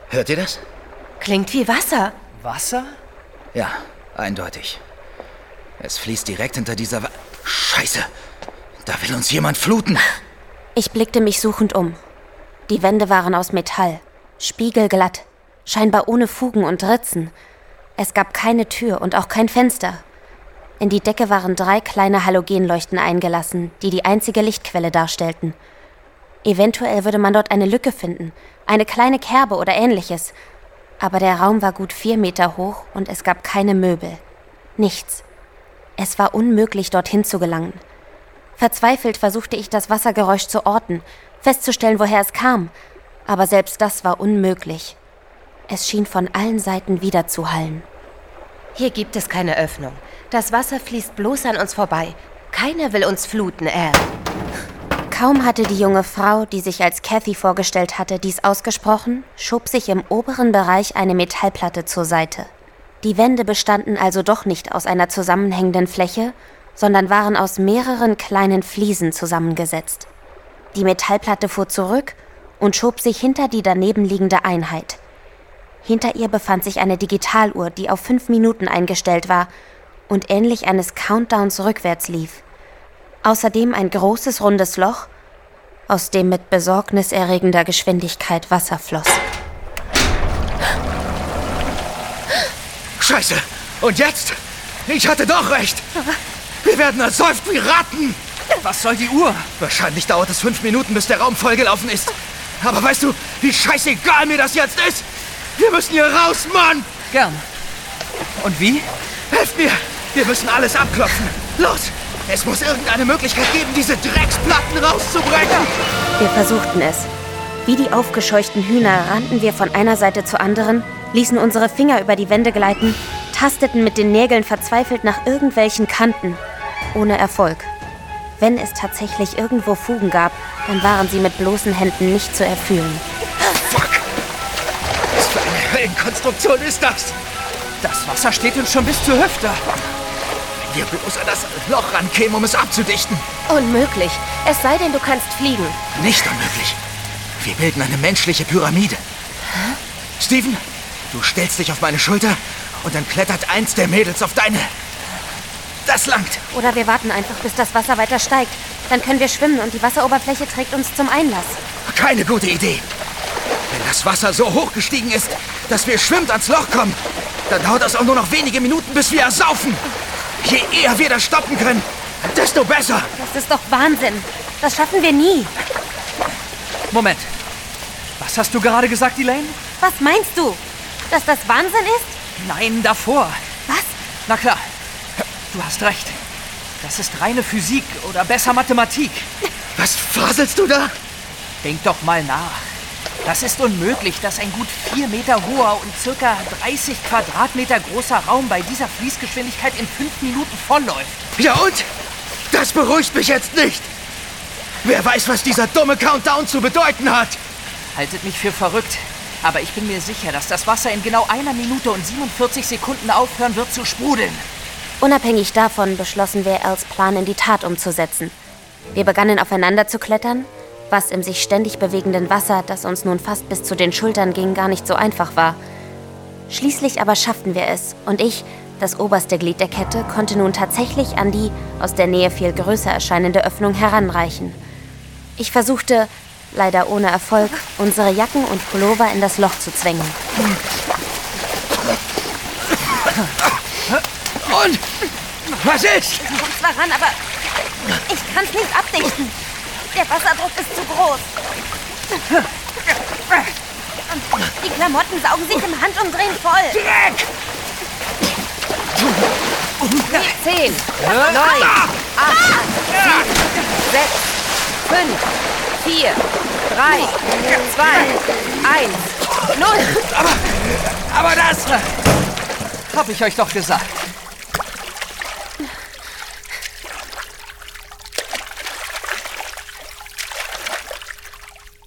Hört ihr das? Klingt wie Wasser. Wasser? Ja, eindeutig. Es fließt direkt hinter dieser Scheiße! Da will uns jemand fluten! Ich blickte mich suchend um. Die Wände waren aus Metall, spiegelglatt, scheinbar ohne Fugen und Ritzen. Es gab keine Tür und auch kein Fenster. In die Decke waren 3 kleine Halogenleuchten eingelassen, die die einzige Lichtquelle darstellten. Eventuell würde man dort eine Lücke finden, eine kleine Kerbe oder ähnliches. Aber der Raum war gut 4 Meter hoch und es gab keine Möbel. Nichts. Es war unmöglich, dorthin zu gelangen. Verzweifelt versuchte ich, das Wassergeräusch zu orten, festzustellen, woher es kam. Aber selbst das war unmöglich. Es schien von allen Seiten widerzuhallen. Hier gibt es keine Öffnung. Das Wasser fließt bloß an uns vorbei. Keiner will uns fluten, Al. Kaum hatte die junge Frau, die sich als Kathy vorgestellt hatte, dies ausgesprochen, schob sich im oberen Bereich eine Metallplatte zur Seite. Die Wände bestanden also doch nicht aus einer zusammenhängenden Fläche, sondern waren aus mehreren kleinen Fliesen zusammengesetzt. Die Metallplatte fuhr zurück und schob sich hinter die daneben liegende Einheit. Hinter ihr befand sich eine Digitaluhr, die auf 5 Minuten eingestellt war und ähnlich eines Countdowns rückwärts lief. Außerdem ein großes, rundes Loch, aus dem mit besorgniserregender Geschwindigkeit Wasser floss. Scheiße! Und jetzt? Ich hatte doch recht! Wir werden ersäuft wie Ratten! Was soll die Uhr? Wahrscheinlich dauert es 5 Minuten, bis der Raum vollgelaufen ist. Aber weißt du, wie scheißegal mir das jetzt ist? Wir müssen hier raus, Mann! Gern. Und wie? Helft mir! Wir müssen alles abklopfen. Los! Es muss irgendeine Möglichkeit geben, diese Drecksplatten rauszubrechen! Wir versuchten es. Wie die aufgescheuchten Hühner rannten wir von einer Seite zur anderen, ließen unsere Finger über die Wände gleiten, tasteten mit den Nägeln verzweifelt nach irgendwelchen Kanten. Ohne Erfolg. Wenn es tatsächlich irgendwo Fugen gab, dann waren sie mit bloßen Händen nicht zu erfühlen. Fuck! Was für eine Höllenkonstruktion ist das? Das Wasser steht uns schon bis zur Hüfte. Wenn wir bloß an das Loch rankämen, um es abzudichten. Unmöglich. Es sei denn, du kannst fliegen. Nicht unmöglich. Wir bilden eine menschliche Pyramide. Steven, du stellst dich auf meine Schulter und dann klettert eins der Mädels auf deine. Das langt. Oder wir warten einfach, bis das Wasser weiter steigt. Dann können wir schwimmen und die Wasseroberfläche trägt uns zum Einlass. Keine gute Idee. Wenn das Wasser so hoch gestiegen ist, dass wir schwimmend ans Loch kommen, dann dauert es auch nur noch wenige Minuten, bis wir ersaufen. Je eher wir das stoppen können, desto besser. Das ist doch Wahnsinn. Das schaffen wir nie. Moment. Was hast du gerade gesagt, Elaine? Was meinst du? Dass das Wahnsinn ist? Nein, davor. Was? Na klar. Du hast recht. Das ist reine Physik oder besser Mathematik. Was faselst du da? Denk doch mal nach. Das ist unmöglich, dass ein gut 4 Meter hoher und ca. 30 Quadratmeter großer Raum bei dieser Fließgeschwindigkeit in 5 Minuten vollläuft. Ja und? Das beruhigt mich jetzt nicht. Wer weiß, was dieser dumme Countdown zu bedeuten hat. Haltet mich für verrückt. Aber ich bin mir sicher, dass das Wasser in genau 1 Minute und 47 Sekunden aufhören wird zu sprudeln. Unabhängig davon beschlossen wir, Als Plan in die Tat umzusetzen. Wir begannen aufeinander zu klettern, was im sich ständig bewegenden Wasser, das uns nun fast bis zu den Schultern ging, gar nicht so einfach war. Schließlich aber schafften wir es und ich, das oberste Glied der Kette, konnte nun tatsächlich an die aus der Nähe viel größer erscheinende Öffnung heranreichen. Ich versuchte, leider ohne Erfolg, unsere Jacken und Pullover in das Loch zu zwängen. Und? Was ist? Ich komm zwar ran, aber ich kann's nicht abdichten. Der Wasserdruck ist zu groß. Und die Klamotten saugen sich im Handumdrehen voll. Dreck! 10, 9, 8, 7, 6, 5, 4, 3, 2, 1, 0. Aber das... Hab ich euch doch gesagt.